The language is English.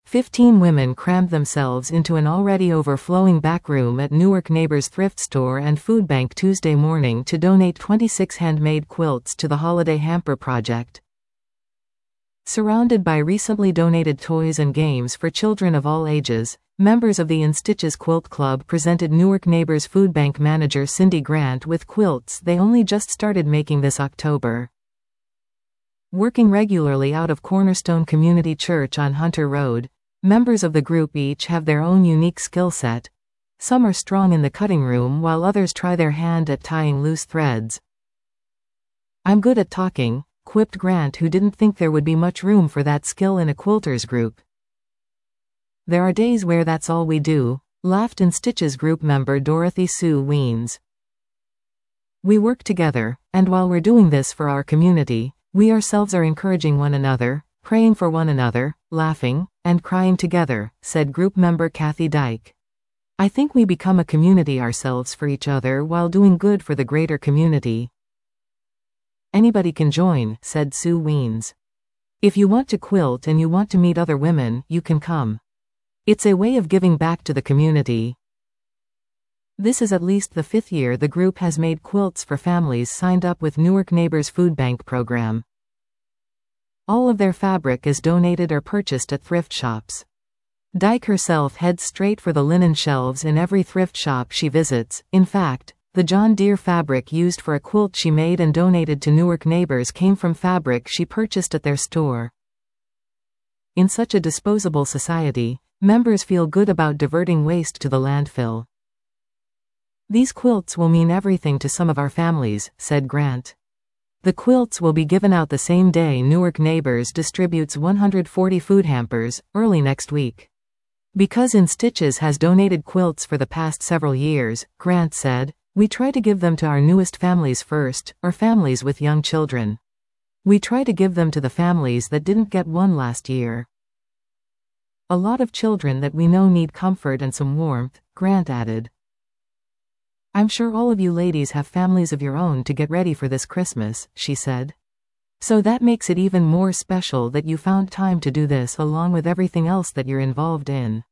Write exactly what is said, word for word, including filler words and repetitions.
Fifteen women crammed themselves into an already overflowing backroom at Newark Neighbors Thrift Store and Food Bank Tuesday morning to donate twenty-six handmade quilts to the Holiday Hamper Project. Surrounded by recently donated toys and games for children of all ages, members of the In Stitches Quilt Club presented Newark Neighbors Food Bank manager Cindy Grant with quilts they only just started making this October. Working regularly out of Cornerstone Community Church on Hunter Road, members of the group each have their own unique skill set. Some are strong in the cutting room while others try their hand at tying loose threads. "I'm good at talking," quipped Grant, who didn't think there would be much room for that skill in a quilters group. "There are days where that's all we do," laughed In Stitches group member Dorothy Sue Weens. "We work together, and while we're doing this for our community, we ourselves are encouraging one another, praying for one another, laughing, and crying together," said group member Kathy Dyke. "I think we become a community ourselves for each other while doing good for the greater community." "Anybody can join," said Sue Weens. "If you want to quilt and you want to meet other women, you can come. It's a way of giving back to the community." This is at least the fifth year the group has made quilts for families signed up with Newark Neighbors Food Bank program. All of their fabric is donated or purchased at thrift shops. Dyke herself heads straight for the linen shelves in every thrift shop she visits. In fact, the John Deere fabric used for a quilt she made and donated to Newark Neighbors came from fabric she purchased at their store. In such a disposable society, members feel good about diverting waste to the landfill. "These quilts will mean everything to some of our families," said Grant. "The quilts will be given out the same day Newark Neighbors distributes one hundred forty food hampers, early next week. Because In Stitches has donated quilts for the past several years," Grant said, "we try to give them to our newest families first, or families with young children. We try to give them to the families that didn't get one last year. A lot of children that we know need comfort and some warmth," Grant added. "I'm sure all of you ladies have families of your own to get ready for this Christmas," she said. "So that makes it even more special that you found time to do this along with everything else that you're involved in."